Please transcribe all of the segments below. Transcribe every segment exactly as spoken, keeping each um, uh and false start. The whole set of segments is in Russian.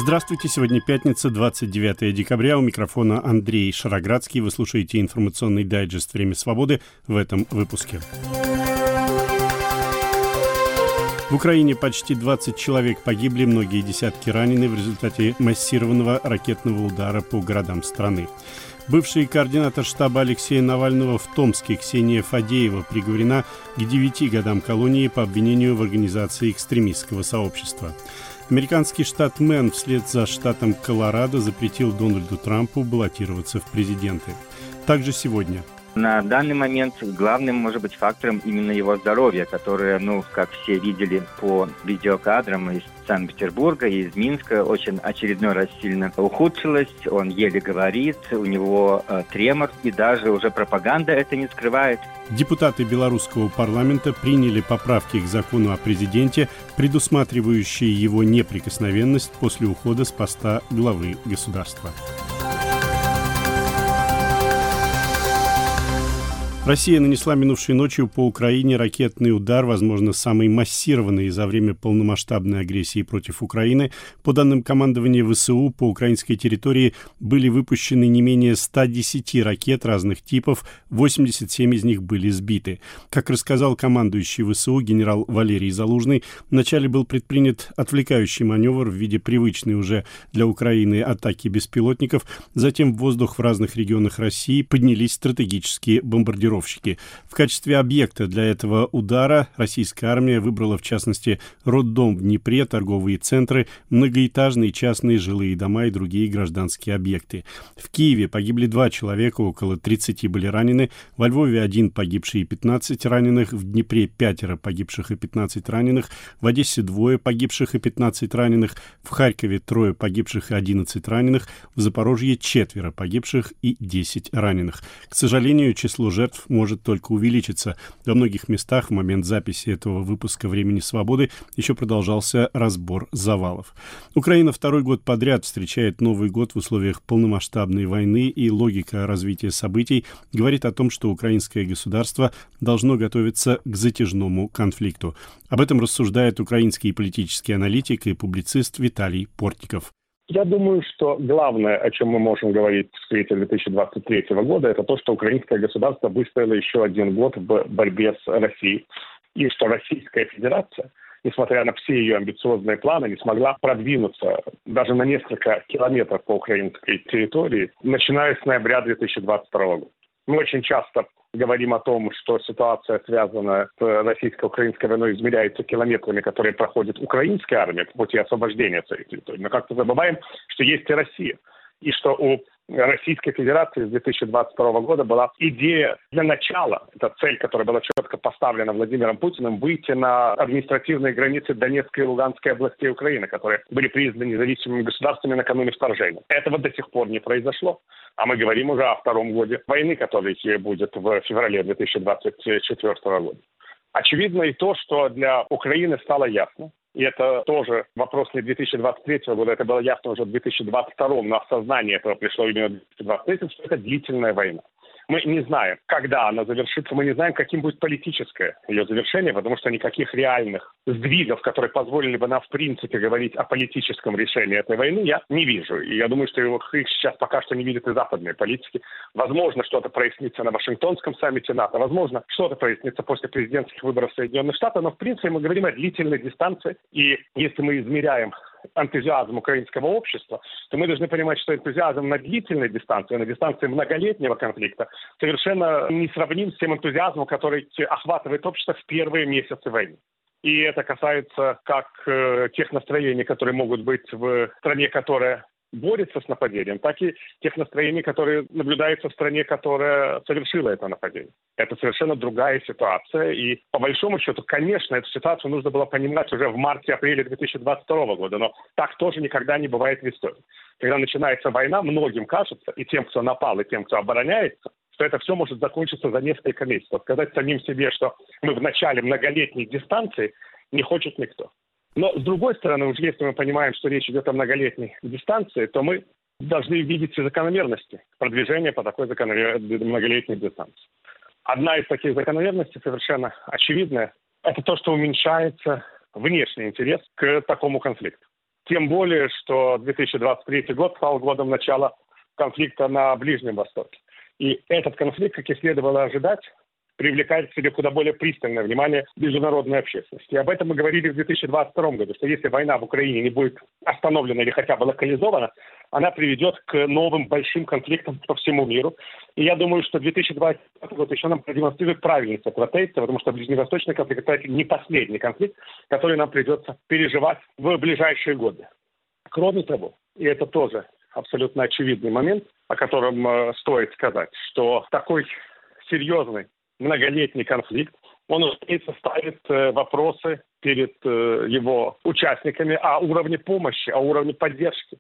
Здравствуйте, сегодня пятница, двадцать девятое декабря. У микрофона Андрей Шароградский. Вы слушаете информационный дайджест «Время свободы» в этом выпуске. В Украине почти двадцать человек погибли, многие десятки ранены в результате массированного ракетного удара по городам страны. Бывший координатор штаба Алексея Навального в Томске Ксения Фадеева приговорена к девяти годам колонии по обвинению в организации экстремистского сообщества. Американский штат Мэн вслед за штатом Колорадо запретил Дональду Трампу баллотироваться в президенты. Также сегодня. На данный момент главным может быть фактором именно его здоровье, которое, ну, как все видели по видеокадрам из Санкт-Петербурга и из Минска, очень очередной раз сильно ухудшилось. Он еле говорит, у него э, тремор, и даже уже пропаганда это не скрывает. Депутаты белорусского парламента приняли поправки к закону о президенте, предусматривающие его неприкосновенность после ухода с поста главы государства. Россия нанесла минувшей ночью по Украине ракетный удар, возможно, самый массированный за время полномасштабной агрессии против Украины. По данным командования ВСУ, по украинской территории были выпущены не менее ста десяти ракет разных типов, восемьдесят семь из них были сбиты. Как рассказал командующий ВСУ генерал Валерий Залужный, вначале был предпринят отвлекающий маневр в виде привычной уже для Украины атаки беспилотников, затем в воздух в разных регионах России поднялись стратегические бомбардировки. В качестве объекта для этого удара российская армия выбрала, в частности, роддом в Днепре, торговые центры, многоэтажные частные жилые дома и другие гражданские объекты. В Киеве погибли два человека, около тридцати были ранены, во Львове один погибший и пятнадцать раненых, в Днепре пятеро погибших и пятнадцать раненых, в Одессе двое погибших и пятнадцать раненых, в Харькове трое погибших и одиннадцать раненых, в Запорожье четверо погибших и десять раненых. К сожалению, число жертв может только увеличиться. Во многих местах в момент записи этого выпуска «Времени свободы» еще продолжался разбор завалов. Украина второй год подряд встречает Новый год в условиях полномасштабной войны, и логика развития событий говорит о том, что украинское государство должно готовиться к затяжному конфликту. Об этом рассуждает украинский политический аналитик и публицист Виталий Портников. Я думаю, что главное, о чем мы можем говорить в свете две тысячи двадцать третьего года, это то, что украинское государство выстояло еще один год в борьбе с Россией. И что Российская Федерация, несмотря на все ее амбициозные планы, не смогла продвинуться даже на несколько километров по украинской территории, начиная с ноября две тысячи двадцать второго года. Мы очень часто говорим о том, что ситуация, связанная с российско-украинской войной, измеряется километрами, которые проходит украинская армия по пути освобождения своей территории. Но как-то забываем, что есть и Россия. И что у Российской Федерации с две тысячи двадцать второго года была идея для начала, это цель, которая была четко поставлена Владимиром Путиным, выйти на административные границы Донецкой и Луганской областей Украины, которые были признаны независимыми государствами накануне вторжения. Этого до сих пор не произошло. А мы говорим уже о втором годе войны, который будет в феврале две тысячи двадцать четвёртого года. Очевидно и то, что для Украины стало ясно, и это тоже вопрос не две тысячи двадцать третьего года, это было ясно уже в две тысячи двадцать втором, но осознание этого пришло именно в две тысячи двадцать третьем, что это длительная война. Мы не знаем, когда она завершится, мы не знаем, каким будет политическое ее завершение, потому что никаких реальных сдвигов, которые позволили бы нам в принципе говорить о политическом решении этой войны, я не вижу. И я думаю, что их сейчас пока что не видят и западные политики. Возможно, что-то прояснится на Вашингтонском саммите НАТО, возможно, что-то прояснится после президентских выборов Соединенных Штатов, но в принципе мы говорим о длительной дистанции, и если мы измеряем энтузиазм украинского общества, то мы должны понимать, что энтузиазм на длительной дистанции, на дистанции многолетнего конфликта, совершенно не сравним с тем энтузиазмом, который охватывает общество в первые месяцы войны. И это касается как э, тех настроений, которые могут быть в стране, которая борется с нападением, так и тех настроений, которые наблюдаются в стране, которая совершила это нападение. Это совершенно другая ситуация. И по большому счету, конечно, эту ситуацию нужно было понимать уже в марте-апреле две тысячи двадцать второго года, но так тоже никогда не бывает в истории. Когда начинается война, многим кажется, и тем, кто напал, и тем, кто обороняется, что это все может закончиться за несколько месяцев. Сказать самим себе, что мы в начале многолетней дистанции, не хочет никто. Но, с другой стороны, уж если мы понимаем, что речь идет о многолетней дистанции, то мы должны видеть все закономерности продвижения по такой закономер... многолетней дистанции. Одна из таких закономерностей совершенно очевидная – это то, что уменьшается внешний интерес к такому конфликту. Тем более, что две тысячи двадцать третий год стал годом начала конфликта на Ближнем Востоке. И этот конфликт, как и следовало ожидать, привлекает к себе куда более пристальное внимание международной общественности. И об этом мы говорили в две тысячи двадцать втором году, что если война в Украине не будет остановлена или хотя бы локализована, она приведет к новым большим конфликтам по всему миру. И я думаю, что две тысячи двадцать четвёртый год еще нам продемонстрирует правильность этого тезиса, потому что ближневосточный конфликт – это не последний конфликт, который нам придется переживать в ближайшие годы. Кроме того, и это тоже абсолютно очевидный момент, о котором э, стоит сказать, что такой серьезный многолетний конфликт, он, разумеется, ставит э, вопросы перед э, его участниками о уровне помощи, о уровне поддержки.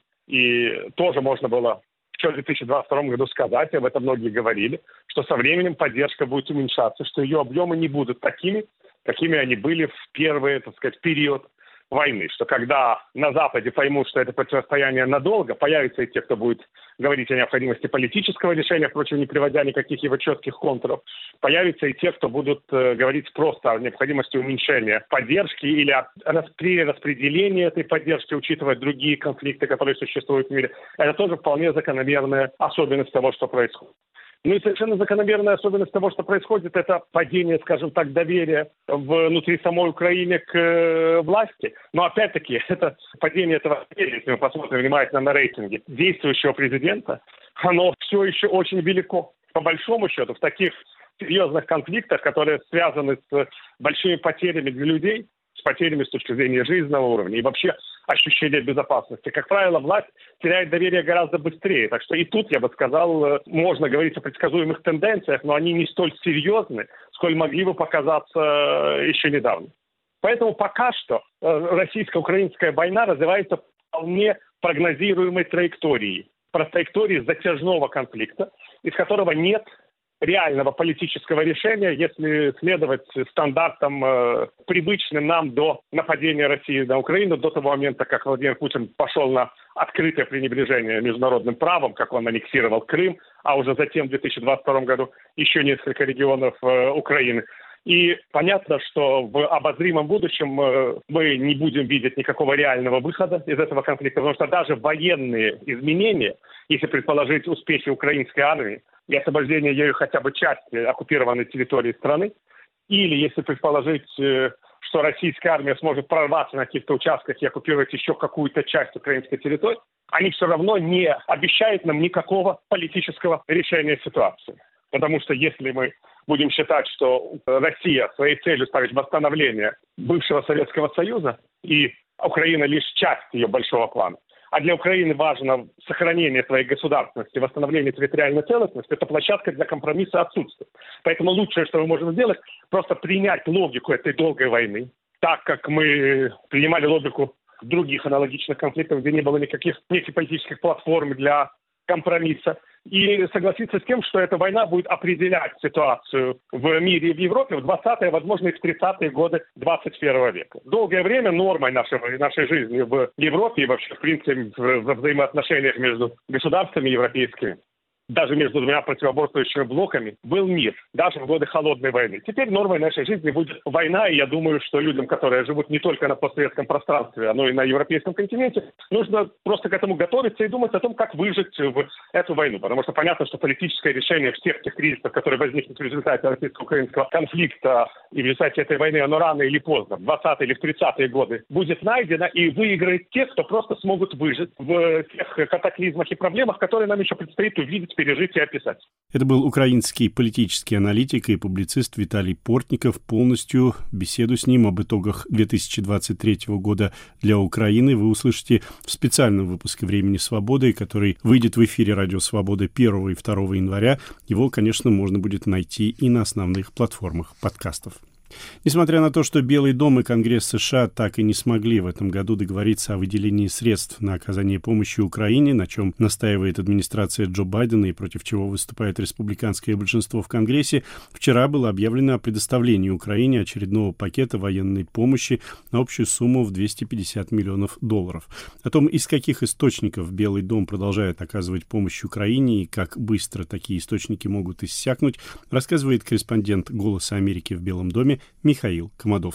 И тоже можно было еще в две тысячи двадцать втором году сказать, об этом многие говорили, что со временем поддержка будет уменьшаться, что ее объемы не будут такими, какими они были в первый, так сказать, период войны, что когда на Западе поймут, что это противостояние надолго, появятся и те, кто будет говорить о необходимости политического решения, впрочем, не приводя никаких его четких контуров, появятся и те, кто будут э, говорить просто о необходимости уменьшения поддержки или о перераспределении этой поддержки, учитывая другие конфликты, которые существуют в мире. Это тоже вполне закономерная особенность того, что происходит. Ну и совершенно закономерная особенность того, что происходит, это падение, скажем так, доверия внутри самой Украины к э, власти. Но опять-таки, это падение этого доверия, если мы посмотрим внимательно на рейтинги действующего президента, оно все еще очень велико. По большому счету, в таких серьезных конфликтах, которые связаны с большими потерями для людей, с потерями с точки зрения жизненного уровня и вообще ощущения безопасности. Как правило, власть теряет доверие гораздо быстрее. Так что и тут, я бы сказал, можно говорить о предсказуемых тенденциях, но они не столь серьезны, сколь могли бы показаться еще недавно. Поэтому пока что российско-украинская война развивается по вполне прогнозируемой траекторией. Про траектории затяжного конфликта, из которого нет реального политического решения, если следовать стандартам, э, привычным нам до нападения России на Украину, до того момента, как Владимир Путин пошел на открытое пренебрежение международным правом, как он аннексировал Крым, а уже затем в две тысячи двадцать втором году еще несколько регионов э, Украины. И понятно, что в обозримом будущем э, мы не будем видеть никакого реального выхода из этого конфликта, потому что даже военные изменения, если предположить успехи украинской армии, и освобождение ею хотя бы части оккупированной территории страны, или если предположить, что российская армия сможет прорваться на каких-то участках и оккупировать еще какую-то часть украинской территории, они все равно не обещают нам никакого политического решения ситуации. Потому что если мы будем считать, что Россия своей целью ставит восстановление бывшего Советского Союза, и Украина лишь часть ее большого плана, а для Украины важно сохранение своей государственности, восстановление территориальной целостности, эта площадка для компромисса отсутствует. Поэтому лучшее, что мы можем сделать, просто принять логику этой долгой войны, так как мы принимали логику других аналогичных конфликтов, где не было никаких, никаких политических платформ для компромисса, и согласиться с тем, что эта война будет определять ситуацию в мире и в Европе в двадцатые, возможно, и в тридцатые годы двадцать первого века. Долгое время нормой нашего, нашей жизни в Европе и вообще, в принципе, во взаимоотношениях между государствами европейскими, даже между двумя противоборствующими блоками, был мир, даже в годы Холодной войны. Теперь нормой нашей жизни будет война, и я думаю, что людям, которые живут не только на постсоветском пространстве, но и на европейском континенте, нужно просто к этому готовиться и думать о том, как выжить в эту войну. Потому что понятно, что политическое решение всех тех кризисов, которые возникнут в результате российско-украинского конфликта и в результате этой войны, оно рано или поздно, в двадцатые или в тридцатые годы, будет найдено и выиграет те, кто просто смогут выжить в тех катаклизмах и проблемах, которые нам еще предстоит увидеть, пережить и описать. Это был украинский политический аналитик и публицист Виталий Портников. Полностью беседу с ним об итогах две тысячи двадцать третьего года для Украины вы услышите в специальном выпуске «Времени свободы», который выйдет в эфире «Радио Свобода» первого и второго января. Его, конечно, можно будет найти и на основных платформах подкастов. Несмотря на то, что Белый дом и Конгресс США так и не смогли в этом году договориться о выделении средств на оказание помощи Украине, на чем настаивает администрация Джо Байдена и против чего выступает республиканское большинство в Конгрессе, вчера было объявлено о предоставлении Украине очередного пакета военной помощи на общую сумму в двести пятьдесят миллионов долларов. О том, из каких источников Белый дом продолжает оказывать помощь Украине и как быстро такие источники могут иссякнуть, рассказывает корреспондент «Голоса Америки» в Белом доме Михаил Комадовский.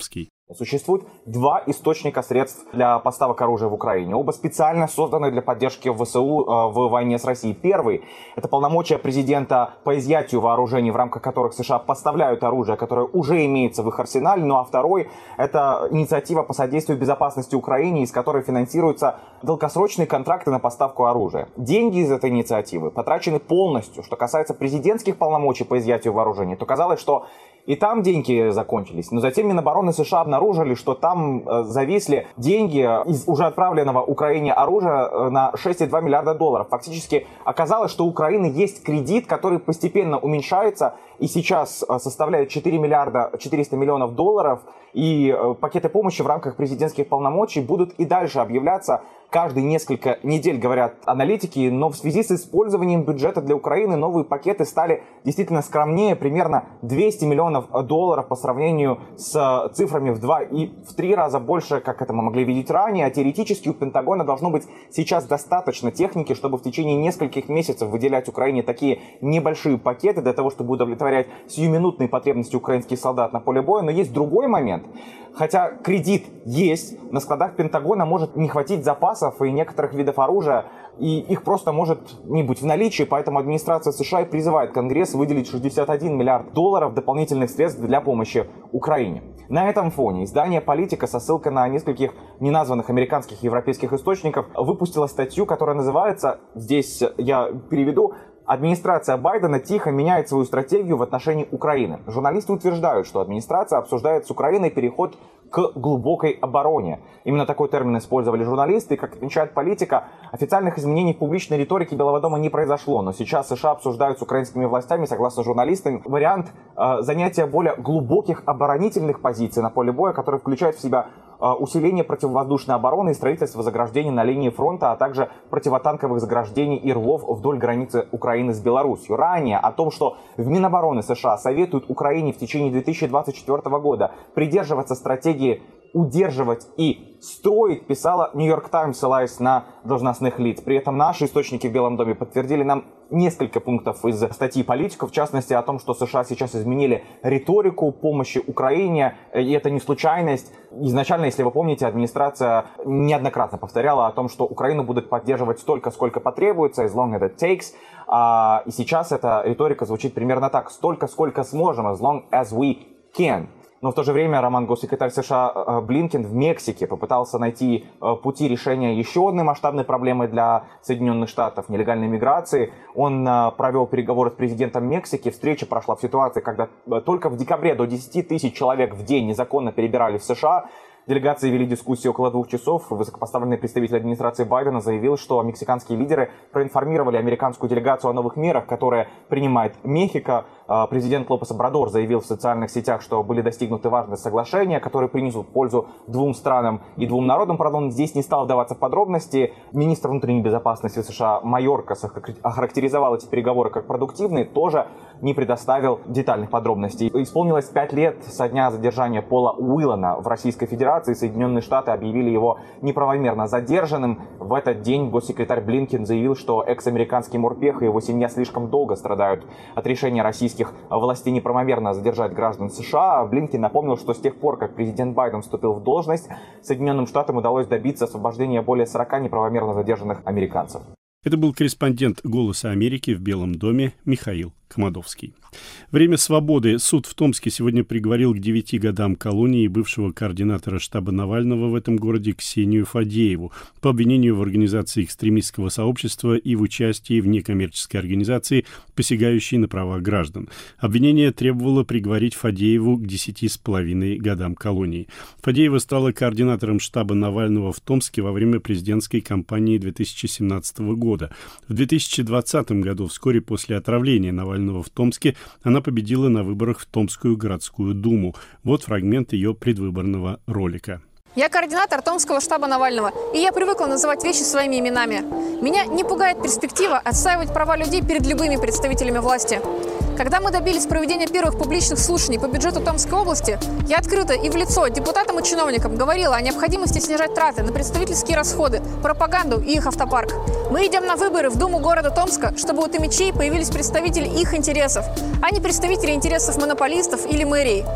Существует два источника средств для поставок оружия в Украине. Оба специально созданы для поддержки ВСУ э, в войне с Россией. Первый – это полномочия президента по изъятию вооружений, в рамках которых США поставляют оружие, которое уже имеется в их арсенале. Ну а второй – это инициатива по содействию безопасности Украине, из которой финансируются долгосрочные контракты на поставку оружия. Деньги из этой инициативы потрачены полностью. Что касается президентских полномочий по изъятию вооружений, то казалось, что и там деньги закончились. Но затем Минобороны США обнаружили, что там э, зависли деньги из уже отправленного Украине оружия э, на шесть целых два миллиарда долларов. Фактически оказалось, что у Украины есть кредит, который постепенно уменьшается и сейчас э, составляет четыре миллиарда четыреста миллионов долларов. И э, пакеты помощи в рамках президентских полномочий будут и дальше объявляться каждые несколько недель, говорят аналитики, но в связи с использованием бюджета для Украины новые пакеты стали действительно скромнее, примерно двести миллионов долларов по сравнению с цифрами в два и в три раза больше, как это мы могли видеть ранее. А теоретически у Пентагона должно быть сейчас достаточно техники, чтобы в течение нескольких месяцев выделять Украине такие небольшие пакеты для того, чтобы удовлетворять сиюминутные потребности украинских солдат на поле боя. Но есть другой момент. Хотя кредит есть, на складах Пентагона может не хватить запасов и некоторых видов оружия, и их просто может не быть в наличии, поэтому администрация США и призывает Конгресс выделить шестьдесят один миллиард долларов дополнительных средств для помощи Украине. На этом фоне издание «Политика» со ссылкой на нескольких неназванных американских и европейских источников выпустило статью, которая называется, здесь я переведу, «Администрация Байдена тихо меняет свою стратегию в отношении Украины». Журналисты утверждают, что администрация обсуждает с Украиной переход к глубокой обороне. Именно такой термин использовали журналисты. И, как отмечает «Политика», официальных изменений в публичной риторике Белого дома не произошло. Но сейчас США обсуждают с украинскими властями, согласно журналистам, вариант э, занятия более глубоких оборонительных позиций на поле боя, который включает в себя э, усиление противовоздушной обороны и строительство заграждений на линии фронта, а также противотанковых заграждений и рвов вдоль границы Украины с Беларусью. Ранее о том, что в Минобороны США советуют Украине в течение две тысячи двадцать четвёртого года придерживаться стратегии удерживать и строить, писала Нью-Йорк Таймс, ссылаясь на должностных лиц. При этом наши источники в Белом доме подтвердили нам несколько пунктов из статьи «Политика», в частности о том, что США сейчас изменили риторику помощи Украине, и это не случайность. Изначально, если вы помните, администрация неоднократно повторяла о том, что Украину будут поддерживать столько, сколько потребуется, as long as it takes, а, и сейчас эта риторика звучит примерно так: столько, сколько сможем, as long as we can. Но в то же время роман госсекретарь США Блинкен в Мексике попытался найти пути решения еще одной масштабной проблемы для Соединенных Штатов – нелегальной миграции. Он провел переговоры с президентом Мексики. Встреча прошла в ситуации, когда только в декабре до десяти тысяч человек в день незаконно перебирали в США. Делегации вели дискуссии около двух часов. Высокопоставленный представитель администрации Байдена заявил, что мексиканские лидеры проинформировали американскую делегацию о новых мерах, которые принимает Мехико. Президент Лопес Обрадор заявил в социальных сетях, что были достигнуты важные соглашения, которые принесут пользу двум странам и двум народам. Правда, он здесь не стал вдаваться в подробности. Министр внутренней безопасности США Майоркас охарактеризовал эти переговоры как продуктивные, тоже не предоставил детальных подробностей. Исполнилось пять лет со дня задержания Пола Уиллана в Российской Федерации. Соединенные Штаты объявили его неправомерно задержанным. В этот день госсекретарь Блинкен заявил, что экс-американский морпех и его семья слишком долго страдают от решения российских властей неправомерно задержать граждан США. Блинкен напомнил, что с тех пор, как президент Байден вступил в должность, Соединенным Штатам удалось добиться освобождения более сорока неправомерно задержанных американцев. Это был корреспондент «Голоса Америки» в Белом доме Михаил Комадовский. Время свободы. Суд в Томске сегодня приговорил к девяти годам колонии бывшего координатора штаба Навального в этом городе Ксению Фадееву по обвинению в организации экстремистского сообщества и в участии в некоммерческой организации, посягающей на права граждан. Обвинение требовало приговорить Фадееву к десяти с половиной годам колонии. Фадеева стала координатором штаба Навального в Томске во время президентской кампании две тысячи семнадцатого года. В две тысячи двадцатом году, вскоре после отравления Навального в Томске, она победила на выборах в Томскую городскую думу. Вот фрагмент ее предвыборного ролика. Я координатор Томского штаба Навального, и я привыкла называть вещи своими именами. Меня не пугает перспектива отстаивать права людей перед любыми представителями власти. Когда мы добились проведения первых публичных слушаний по бюджету Томской области, я открыто и в лицо депутатам и чиновникам говорила о необходимости снижать траты на представительские расходы, пропаганду и их автопарк. Мы идем на выборы в Думу города Томска, чтобы у томичей появились представители их интересов, а не представители интересов монополистов или мэрии.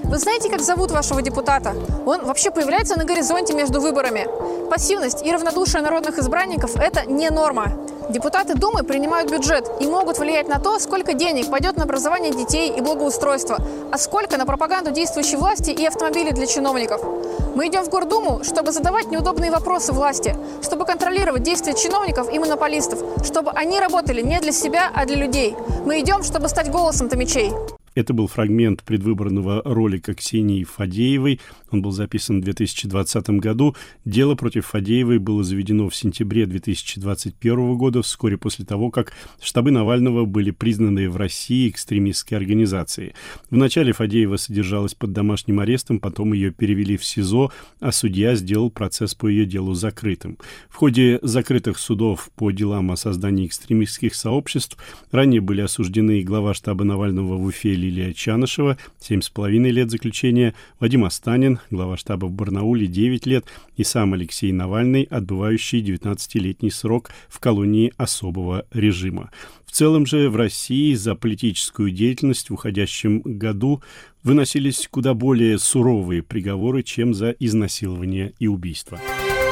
Вы знаете, как зовут вашего депутата? Он вообще появляется на горизонте между выборами. Пассивность и равнодушие народных избранников – это не норма. Депутаты Думы принимают бюджет и могут влиять на то, сколько денег пойдет на образование детей и благоустройство, а сколько на пропаганду действующей власти и автомобили для чиновников. Мы идем в Гордуму, чтобы задавать неудобные вопросы власти, чтобы контролировать действия чиновников и монополистов, чтобы они работали не для себя, а для людей. Мы идем, чтобы стать голосом томичей. Это был фрагмент предвыборного ролика Ксении Фадеевой. Он был записан в две тысячи двадцатом году. Дело против Фадеевой было заведено в сентябре две тысячи двадцать первого года, вскоре после того, как штабы Навального были признаны в России экстремистской организацией. Вначале Фадеева содержалась под домашним арестом, потом ее перевели в СИЗО, а судья сделал процесс по ее делу закрытым. В ходе закрытых судов по делам о создании экстремистских сообществ ранее были осуждены глава штаба Навального в Уфе Лилия Чанышева, семь с половиной лет заключения, Вадим Останин, глава штаба в Барнауле, девять лет, и сам Алексей Навальный, отбывающий девятнадцатилетний срок в колонии особого режима. В целом же в России за политическую деятельность в уходящем году выносились куда более суровые приговоры, чем за изнасилование и убийство.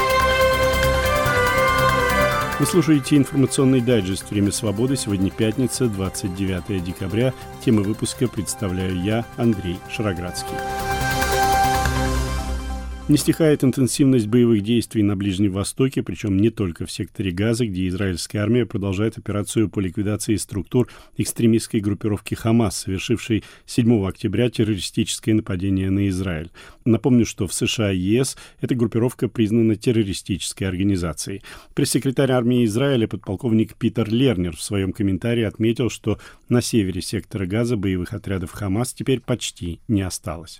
Вы слушаете информационный дайджест «Время свободы». Сегодня пятница, двадцать девятое декабря. Темы выпуска представляю я, Андрей Шароградский. Не стихает интенсивность боевых действий на Ближнем Востоке, причем не только в секторе Газа, где израильская армия продолжает операцию по ликвидации структур экстремистской группировки «Хамас», совершившей седьмого октября террористическое нападение на Израиль. Напомню, что в США и ЕС эта группировка признана террористической организацией. Пресс-секретарь армии Израиля подполковник Питер Лернер в своем комментарии отметил, что на севере сектора Газа боевых отрядов «Хамас» теперь почти не осталось.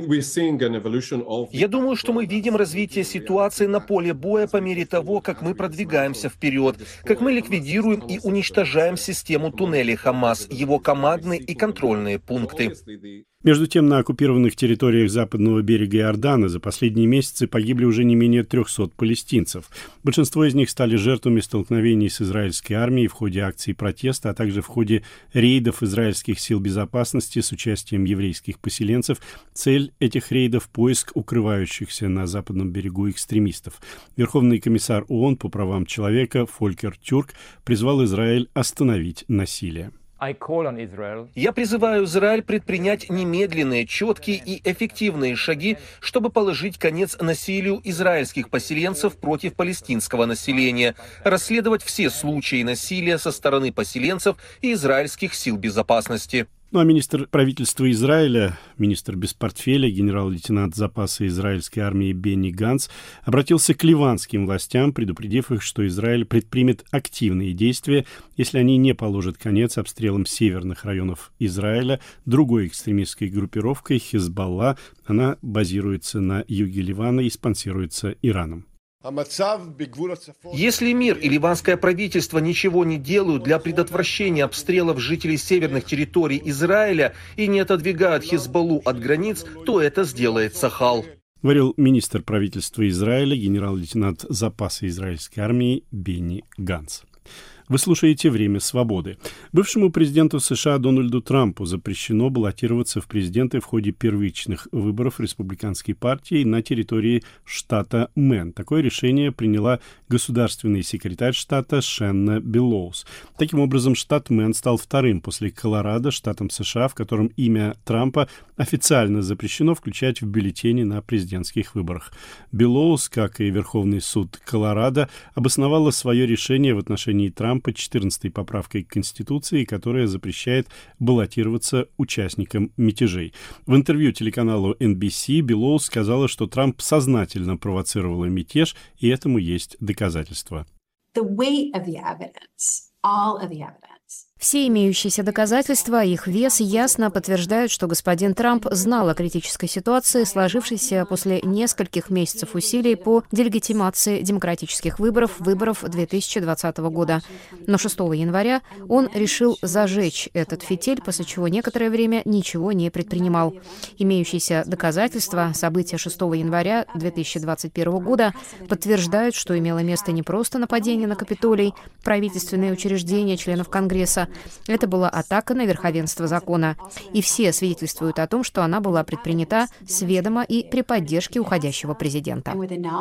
Я думаю, что мы видим развитие ситуации на поле боя по мере того, как мы продвигаемся вперед, как мы ликвидируем и уничтожаем систему туннелей Хамас, его командные и контрольные пункты. Между тем, на оккупированных территориях западного берега Иордана за последние месяцы погибли уже не менее трехсот палестинцев. Большинство из них стали жертвами столкновений с израильской армией в ходе акций протеста, а также в ходе рейдов израильских сил безопасности с участием еврейских поселенцев. Цель этих рейдов – поиск укрывающихся на западном берегу экстремистов. Верховный комиссар ООН по правам человека Фолькер Тюрк призвал Израиль остановить насилие. Я призываю Израиль предпринять немедленные, четкие и эффективные шаги, чтобы положить конец насилию израильских поселенцев против палестинского населения, расследовать все случаи насилия со стороны поселенцев и израильских сил безопасности. Ну а министр правительства Израиля, министр без портфеля, генерал-лейтенант запаса израильской армии Бенни Ганц обратился к ливанским властям, предупредив их, что Израиль предпримет активные действия, если они не положат конец обстрелам северных районов Израиля другой экстремистской группировкой Хизбалла. Она базируется на юге Ливана и спонсируется Ираном. Если мир и ливанское правительство ничего не делают для предотвращения обстрелов жителей северных территорий Израиля и не отодвигают Хизбаллу от границ, то это сделает Цахал. Говорил министр правительства Израиля, генерал-лейтенант запаса израильской армии Бенни Ганц. Вы слушаете «Время свободы». Бывшему президенту США Дональду Трампу запрещено баллотироваться в президенты в ходе первичных выборов республиканской партии на территории штата Мэн. Такое решение приняла государственный секретарь штата Шенна Беллоус. Таким образом, штат Мэн стал вторым после Колорадо штатом США, в котором имя Трампа официально запрещено включать в бюллетени на президентских выборах. Беллоус, как и Верховный суд Колорадо, обосновала свое решение в отношении Трампа по четырнадцатой поправкой к Конституции, которая запрещает баллотироваться участникам мятежей. В интервью телеканалу эн би си Беллоус сказала, что Трамп сознательно провоцировал мятеж, и этому есть доказательства. Все имеющиеся доказательства, их вес ясно подтверждают, что господин Трамп знал о критической ситуации, сложившейся после нескольких месяцев усилий по делегитимации демократических выборов, выборов две тысячи двадцатого года. Но шестого января он решил зажечь этот фитиль, после чего некоторое время ничего не предпринимал. Имеющиеся доказательства события шестого января две тысячи двадцать первого года подтверждают, что имело место не просто нападение на Капитолий, правительственные учреждения членов Конгресса, Трампа. Это была атака на верховенство закона. И все свидетельствуют о том, что она была предпринята с ведома и при поддержке уходящего президента.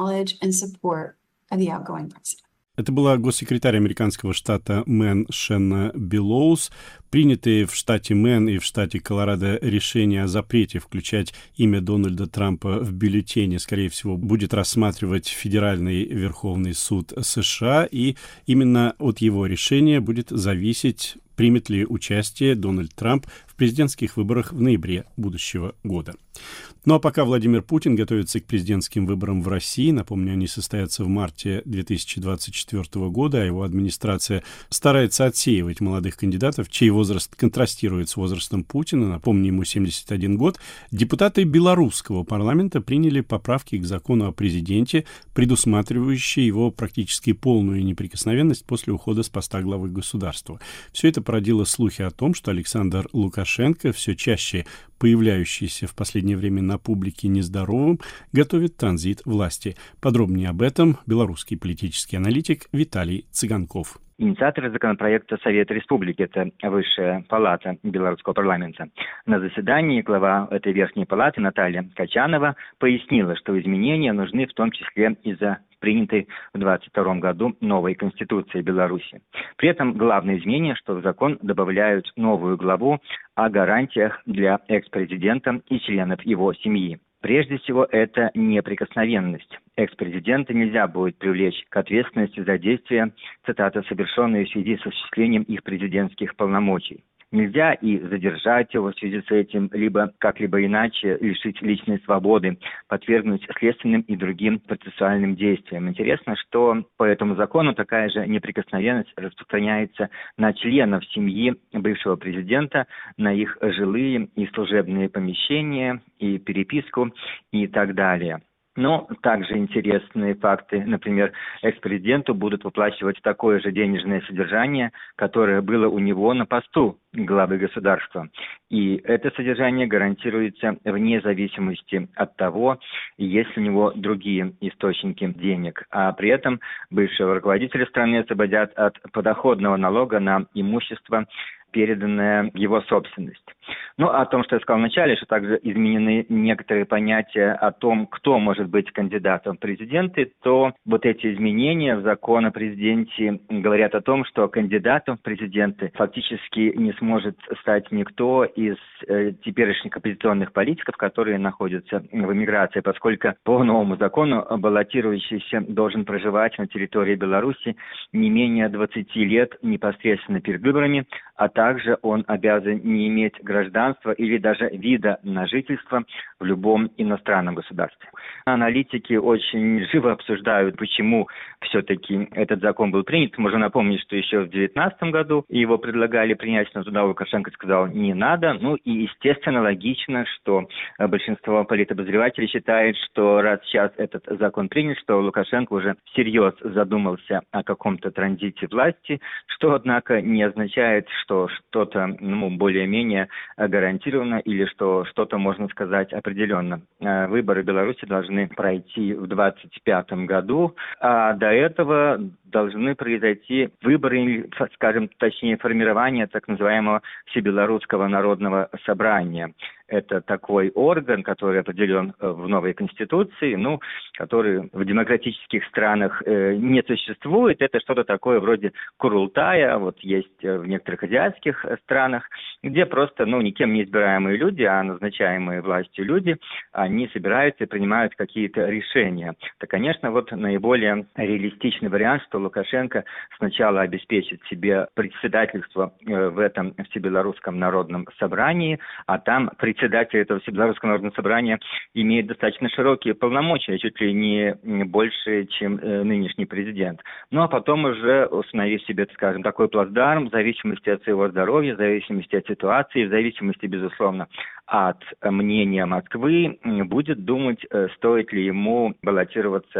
Это была госсекретарь американского штата Мэн Шенна Белоус. Принятые в штате Мэн и в штате Колорадо решение о запрете включать имя Дональда Трампа в бюллетене, скорее всего, будет рассматривать Федеральный Верховный суд США, и именно от его решения будет зависеть, примет ли участие Дональд Трамп в президентских выборах в ноябре будущего года. Ну а пока Владимир Путин готовится к президентским выборам в России, напомню, они состоятся в марте две тысячи двадцать четвёртого года, а его администрация старается отсеивать молодых кандидатов, чей возраст контрастирует с возрастом Путина, напомню, ему семьдесят один год, депутаты белорусского парламента приняли поправки к закону о президенте, предусматривающие его практически полную неприкосновенность после ухода с поста главы государства. Все это породило слухи о том, что Александр Лукашенко, все чаще появляющийся в последнее время на публике нездоровым, готовит транзит власти. Подробнее об этом белорусский политический аналитик Виталий Цыганков. Инициаторы законопроекта Совета Республики, это высшая палата белорусского парламента. На заседании глава этой верхней палаты Наталья Качанова пояснила, что изменения нужны в том числе из-за принятой в двадцать втором году новой Конституции Беларуси. При этом главное изменение, что в закон добавляют новую главу о гарантиях для экс-президента и членов его семьи. Прежде всего, это неприкосновенность. Экс-президента нельзя будет привлечь к ответственности за действия, цитата, совершенные в связи с осуществлением их президентских полномочий. Нельзя и задержать его в связи с этим, либо как-либо иначе лишить личной свободы, подвергнуть следственным и другим процессуальным действиям. Интересно, что по этому закону такая же неприкосновенность распространяется на членов семьи бывшего президента, на их жилые и служебные помещения, и переписку, и так далее. Но также интересные факты. Например, экс-президенту будут выплачивать такое же денежное содержание, которое было у него на посту главы государства. И это содержание гарантируется вне зависимости от того, есть ли у него другие источники денег. А при этом бывшего руководителя страны освободят от подоходного налога на имущество, переданная его собственность. Ну, о том, что я сказал вначале, что также изменены некоторые понятия о том, кто может быть кандидатом в президенты, то вот эти изменения в закон о президенте говорят о том, что кандидатом в президенты фактически не сможет стать никто из э, теперешних оппозиционных политиков, которые находятся в эмиграции, поскольку по новому закону баллотирующийся должен проживать на территории Беларуси не менее двадцати лет непосредственно перед выборами, а также он обязан не иметь гражданства или даже вида на жительство в любом иностранном государстве. Аналитики очень живо обсуждают, почему все-таки этот закон был принят. Можно напомнить, что еще в две тысячи девятнадцатом году его предлагали принять, но туда Лукашенко сказал «не надо». Ну и, естественно, логично, что большинство политобозревателей считает, что раз сейчас этот закон принят, что Лукашенко уже всерьез задумался о каком-то транзите власти, что, однако, не означает, что что-то ну, более-менее гарантировано или что что-то можно сказать определенно. Выборы в Беларуси должны пройти в двадцать пятом году, а до этого должны произойти выборы, скажем, точнее, формирование так называемого Всебелорусского народного собрания. Это такой орган, который определен в новой Конституции, ну, который в демократических странах э, не существует. Это что-то такое вроде Курултая, вот есть в некоторых азиатских странах, где просто, ну, никем не избираемые люди, а назначаемые властью люди, они собираются и принимают какие-то решения. То, конечно, вот наиболее реалистичный вариант, что Лукашенко сначала обеспечит себе председательство э, в этом Всебелорусском народном собрании, а там председатель Председатель этого Всебелорусского народного собрания имеет достаточно широкие полномочия, чуть ли не больше, чем э, нынешний президент. Ну а потом уже установив себе, скажем, такой плацдарм, в зависимости от своего здоровья, в зависимости от ситуации, в зависимости, безусловно, от мнения Москвы, будет думать, стоит ли ему баллотироваться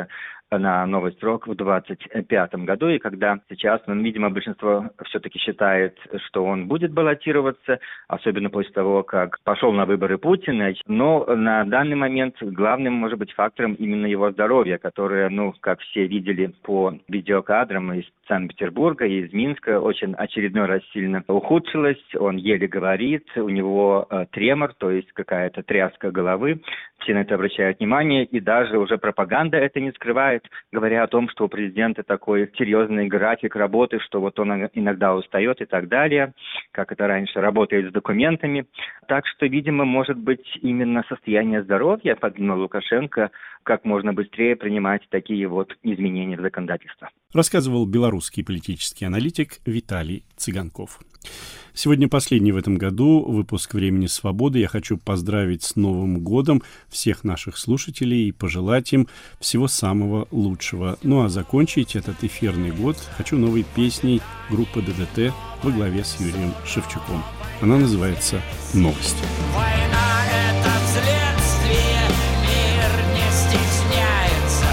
на новый срок в двадцать пятом году. И когда сейчас, ну, видимо, большинство все-таки считает, что он будет баллотироваться, особенно после того, как пошел на выборы Путин. Но на данный момент главным может быть фактором именно его здоровье, которое, ну, как все видели по видеокадрам из Санкт-Петербурга и из Минска, очень очередной раз сильно ухудшилось. Он еле говорит, у него э, тремор, то есть какая-то тряска головы. Все на это обращают внимание, и даже уже пропаганда это не скрывает, говоря о том, что у президента такой серьезный график работы, что вот он иногда устает и так далее, как это раньше работает с документами. Так что, видимо, может быть именно состояние здоровья подвинуло Лукашенко как можно быстрее принимать такие вот изменения в законодательство. Рассказывал белорусский политический аналитик Виталий Цыганков. Сегодня последний в этом году выпуск «Времени свободы». Я хочу поздравить с Новым годом всех наших слушателей и пожелать им всего самого лучшего. Ну а закончить этот эфирный год хочу новой песней группы ДДТ во главе с Юрием Шевчуком. Она называется «Новости». Война — это следствие, мир не стесняется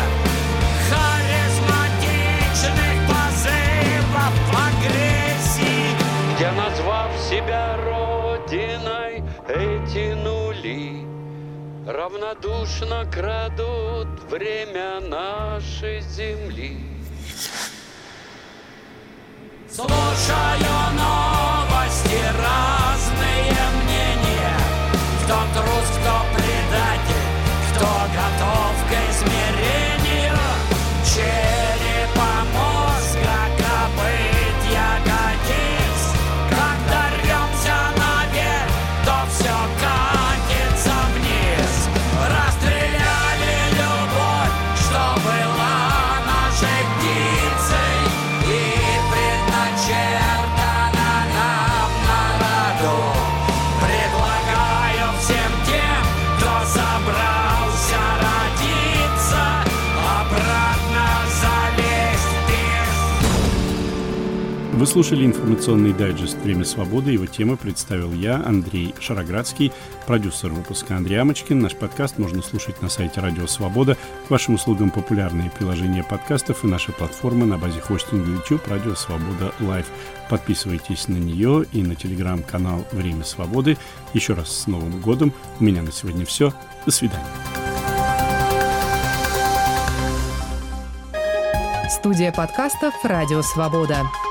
харизматичных позывов агрессии. Я, назвав себя родиной, эти нули равнодушно крадут время нашей земли. Слушаю новости, разные мнения. Кто трус, кто предатель, кто готов к измерению черепа, мозга, копыт, ягодиц. Когда рвемся наверх, то все катится вниз. Расстреляли любовь, что была нашей птицей, и предначертано нам на роду. Предлагаю всем тем, кто собрался родиться, обратно залезть в песню. Вы слушали информационный дайджест «Время свободы». Его тему представил я, Андрей Шароградский, продюсер выпуска Андрей Амочкин. Наш подкаст можно слушать на сайте Радио Свобода. К вашим услугам популярные приложения подкастов и наша платформа на базе хостинга YouTube Радио Свобода Лайв. Подписывайтесь на нее и на телеграм-канал «Время свободы». Еще раз с Новым годом. У меня на сегодня все. До свидания. Студия подкастов «Радио Свобода».